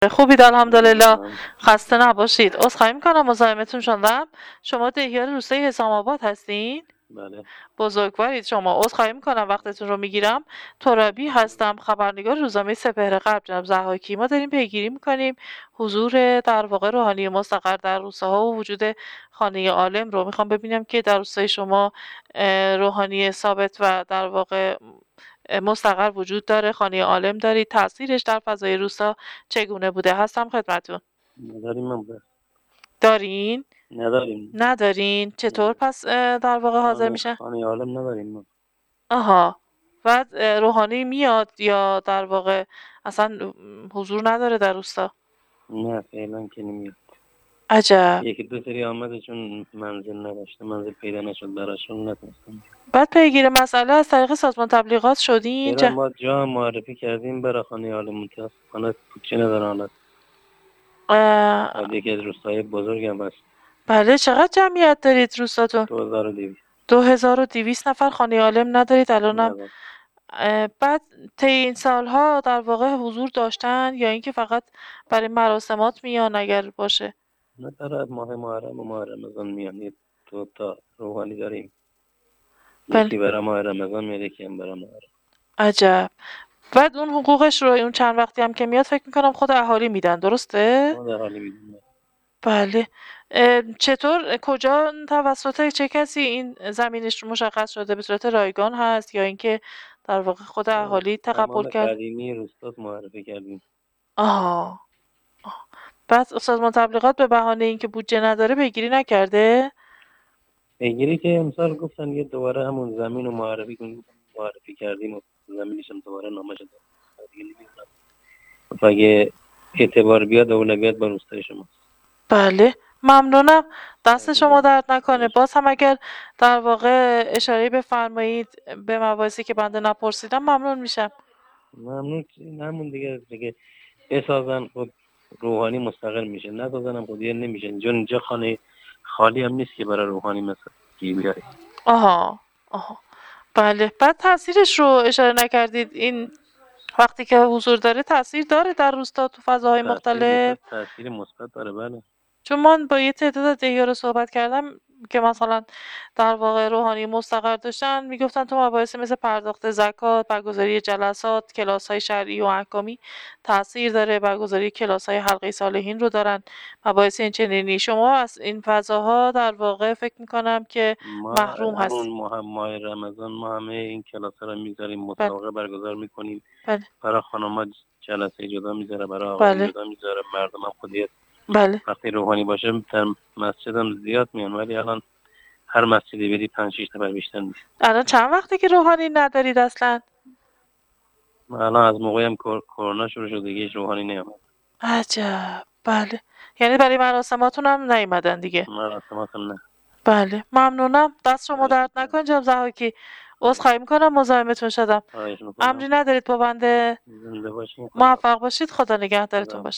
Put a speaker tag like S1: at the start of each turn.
S1: خوبید الحمدلله.
S2: من
S1: خسته نباشید. عذرخواهی میکنم مزاحمتون شدم. شما دهیار روستای حسام آباد هستین؟
S2: بله
S1: بزرگوارید شما. عذرخواهی میکنم وقتتون رو میگیرم. ترابی هستم، خبرنگار روزنامه سپهر غرب جناب ضحاکی. ما داریم پیگیری میکنیم حضور در واقع روحانی مستقر در روستاها و وجود خانه عالم رو. میخوام ببینم که در روستای شما روحانی ثابت و در واقع مستقر وجود داره، خانه عالم دارید، تاثیرش در فضای روستا چگونه بوده؟ هستم خدمتون.
S2: نداریم من بس.
S1: دارین؟
S2: نداریم
S1: ندارین؟ چطور پس در واقع حاضر میشن؟
S2: خانه عالم نداریم ما.
S1: آها. بعد روحانی میاد یا در واقع اصلا حضور نداره در روستا؟
S2: نه فعلا که نمیاد.
S1: عجب.
S2: یکی دو سری آمده چون منزل نداشته، منزل پیدا نشد براشون نتونستم.
S1: بعد پیگیر مسئله از طریق سازمان تبلیغات شدین؟
S2: چرا ما جا معرفی کردیم برای خانه عالم، متاسفانه پوچه نداره حالت. بعد یکی از روستای بزرگ هم هست.
S1: بله. چقدر جمعیت دارید روستاتون؟
S2: 2200.
S1: 2200 نفر خانه عالم ندارید الانم؟
S2: نداریم.
S1: بعد طی این سالها در واقع حضور داشتن یا اینکه فقط برای مراسمات میان اگر باشه؟
S2: نه برای ماه محرم و ماه رمضان میان. یه دو تا روحانی داریم.
S1: بله.
S2: یکی برای ماه رمضان میاد، یکی هم برای محرم.
S1: عجب. بعد اون حقوقش رو اون چند وقتی هم که میاد فکر میکنم خود اهالی میدن، درسته؟
S2: خود اهالی میدن.
S1: بله. چطور کجا توسط چه کسی این زمینش مشخص شده؟ به صورت رایگان هست یا اینکه در واقع خود اهالی تقبل
S2: امام
S1: کرد؟
S2: قدیمی روستات معرفی کردیم.
S1: آها. بعد سازمان تبلیغات به بهانه اینکه بودجه نداره پیگیری نکرده؟
S2: پیگیری که امسال گفتن یه دوباره همون زمین رو معرفی کردیم و زمینش هم دوباره نامه شده. اگه اعتبار بیاد اولویت با روستای شما.
S1: بله. ممنونم. دست شما درد نکنه. باز هم اگر در واقع اشاره بفرمایید به مباحثی که بنده نپرسیدم ممنون میشم.
S2: ممنون. همون دیگه بسازن خود روحانی مستقل میشه، ندازن هم خود دیگه نمیشه. چون اینجا خانه خالی هم نیست که برای روحانی مثلا بیاری.
S1: آها. بله. بعد تاثیرش رو اشاره نکردید. این وقتی که حضور داره تاثیر داره در روستا تو فضاهای مختلف؟
S2: تاثیر مثبت داره. بله.
S1: چون من با یه تعداد از دهیارا صحبت کردم که مثلا در واقع روحانی مستقر داشتن، میگفتن تو مباحث مثل پرداخت زکات، برگزاری جلسات، کلاس‌های شرعی و احکامی تاثیر داره، برگزاری کلاس‌های حلقه صالحین رو دارن، مباحث این چنینی. شما از این فضاها در واقع فکر میکنم که محروم هست.
S2: ماه رمضان ما همه این کلاس‌ها رو میذاریم، مسابقه برگزار میکنیم.
S1: بله.
S2: برای خانم‌ها جلسه جدا میذاره، برای آقایان جدا میذاره. مردم هم خودیت
S1: بله.
S2: وقتی روحانی باشه در مسجد هم زیاد میان، ولی الان هر مسجدی بری 5-6 نفر بیشتر نیست.
S1: الان چند وقته که روحانی ندارید اصلا؟
S2: الان از موقعی هم کرونا شروع شد دیگه روحانی نیامد.
S1: عجب. بله. یعنی برای مراسماتون هم نیومدن دیگه؟
S2: مراسماتون نه.
S1: بله. ممنونم. دست شما درد نکنه جناب ضحاکی. عذرخواهی میکنم مزاحمتون شدم. امری ندارید با بنده.
S2: زنده باشین.
S1: موفق باشید. خدا نگهدارتون باشه.